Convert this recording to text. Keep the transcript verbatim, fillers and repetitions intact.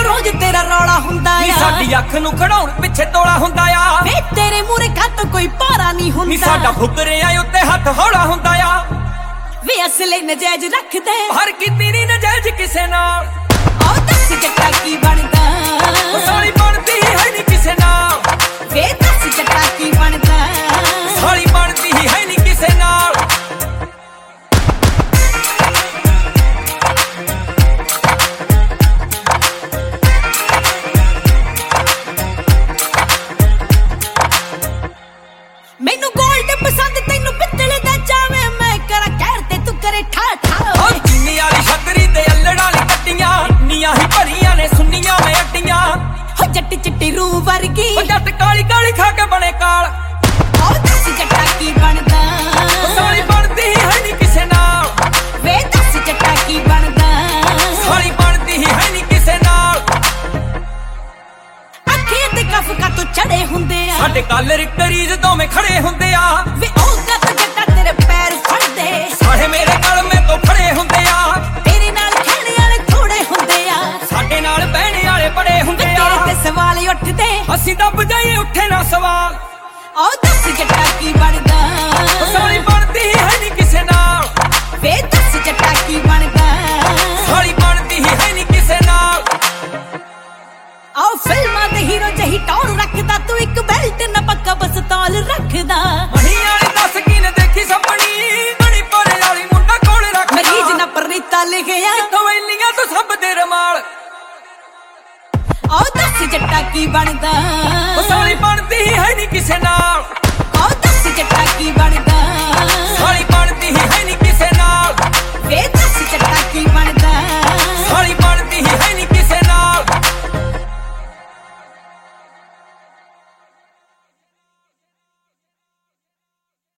रोज तेरा रौला हुंदा आ साडी अख नूं खड़ाउण पिछे तोला हुंदा आ वे तेरे मूरे खत कोई पारा नहीं हुंदा साडा फुकरियां उत्ते हथ हौला हुंदा आ वे असले नजायज रख दे हर कीती नी नजायज किसे नाल ओ दस जट्टा की बनदा साली बनदी है नी किसे नाल वे दस जट्टा की बनदा साली बनदी है नी किसे नाल मैनू गोल्ड पसंद तैनू पित्तल दा जावे मैं करा कहर ते तू करे ठा ठा ओ चीनी वाली छतरी ते अल्लड़ वाली कट्टियां नियां ही भरियां ने सुन्नियां में अड्डियां हो जट्टी चिट्टी रूह वर्गी ओ जट काली काली खा के बने काल ओ दस जट्टा की बनदा साली बनदी है नी किसे नाल वे दस जट्टा की बनदा साली बनदी है नी किसे नाल अखे ते कफ का तो चढ़े हुंदे आ साडे कालर करीज दोवें खड़े हुंदे आ वे ओ गत जट्टा तेरे पैर फड़ दे साढ़े मेरे गल में तो खड़े हुंदे आ तेरे नाल खेलने वाले थोड़े हुंदे आ साडे नाल बहने वाले बड़े हुंदे आ तेरे ते सवाल उठदे असीं दब जाइए उठे ना सवाल ओ दस जट्टा की बनदा साली बनदी है नी किसे नाल वे दस जट्टा की बनदा साली बनदी है नी किसे नाल आओ फिल्मां दे हीरो जही टौर रखदा तू एक बेल्ट न पक्का बस तौल रखदा मही वाली दस की ने देखी सपनी बड़ी पोरे वाली मुंडा कोल रखदा मरीज न परनीता लिखिया तवैलियां तो सब दे रमाल आओ दस जट्टा की बनदा साली बनदी है नी किसे नाल आओ दस जट्टा की बनदा